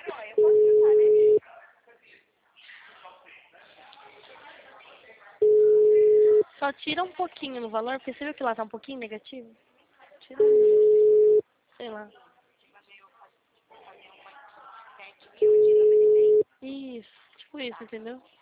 Só tira um pouquinho no valor, porque você viu que lá tá um pouquinho negativo? Tira, sei lá. Isso, tipo isso, entendeu?